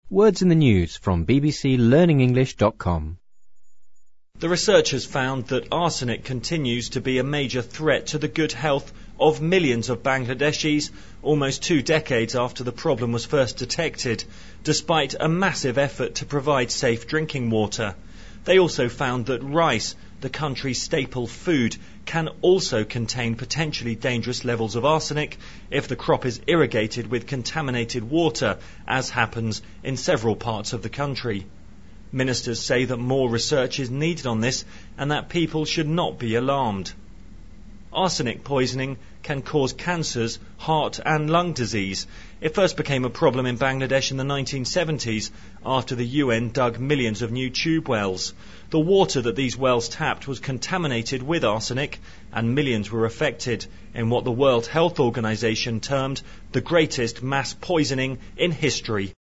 Words in the News from bbclearningenglish.com. The researchers found that arsenic continues to be a major threat to the good health of millions of Bangladeshis almost 2 decades after the problem was first detected, despite a massive effort to provide safe drinking water. They also found that rice, the country's staple food, can also contain potentially dangerous levels of arsenic if the crop is irrigated with contaminated water, as happens in several parts of the country. Ministers say that more research is needed on this and that people should not be alarmed. Arsenic poisoning can cause cancers, heart and lung disease. It first became a problem in Bangladesh in the 1970s after the UN dug millions of new tube wells. The water that these wells tapped was contaminated with arsenic and millions were affected in what the World Health Organization termed the greatest mass poisoning in history.